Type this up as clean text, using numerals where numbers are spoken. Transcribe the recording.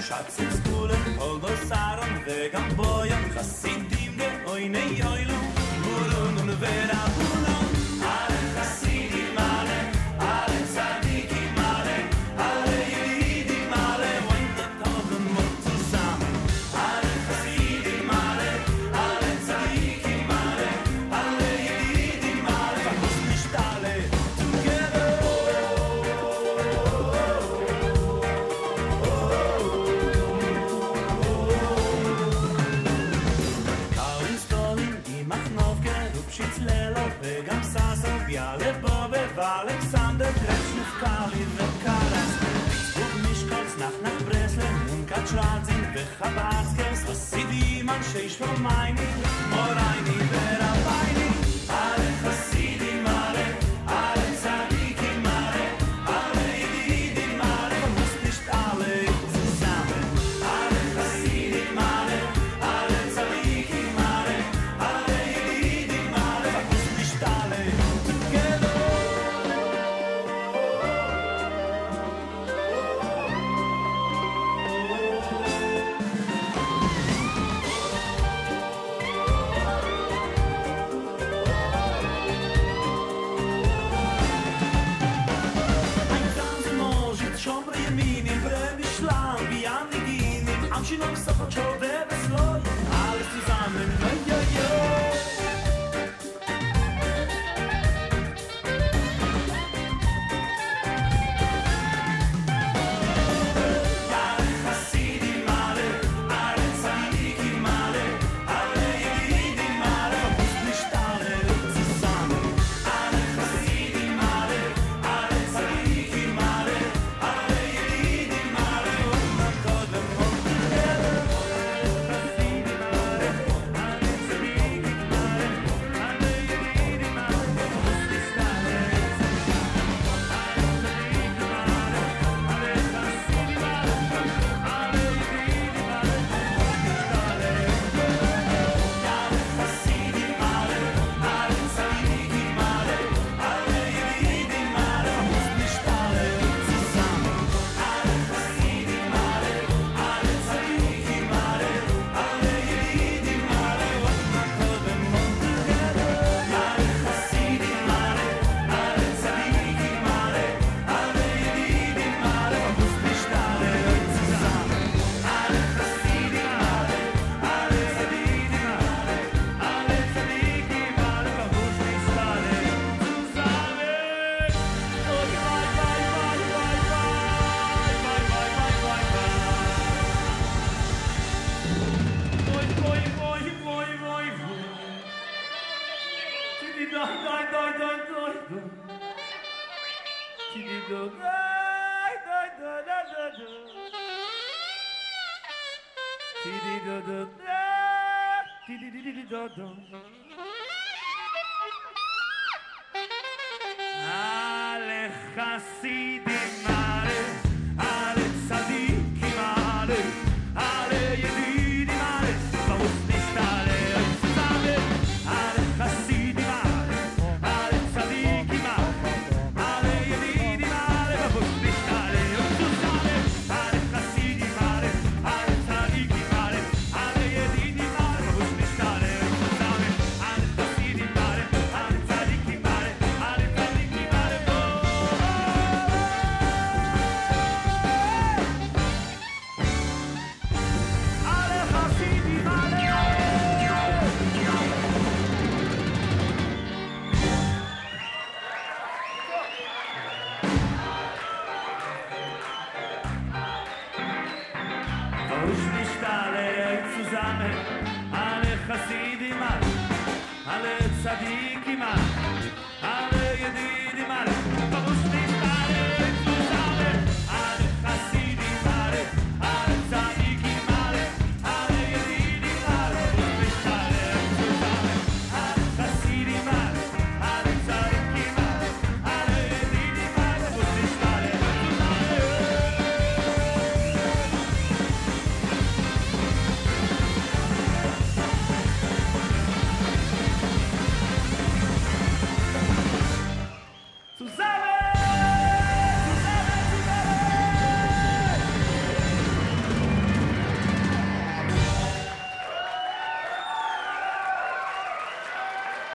Schatzes Kulen, Holdosaron, Vegan Boyan, Chassidim, Oine Yoilu, Burun und Verabulon, alle Chassidim, alle Tzadikim, alle Yedidim, alle wollen das Toten Mund zusammen. Alle Chassidim, alle Tzadikim, alle Yedidim, verlust nicht alle, together. וגם ססו ויאלה בובה ואלכסנדר קרצ'נוף קאלי וקארס פיצבורג מישקולץ נחנך ברסלן מונקת שראצין וחבצקס חסידים אנשי שלומייני מורייני ורבייני אלה חסידים אלה צדיקים אלה ידידים אלה ומוסט alle zusammen אלה חסידים אלה צדיקים אלה ידידים אלה She knows so much of it slow alles zusammen yo yo Alle Chassidim, alle Tzadikim,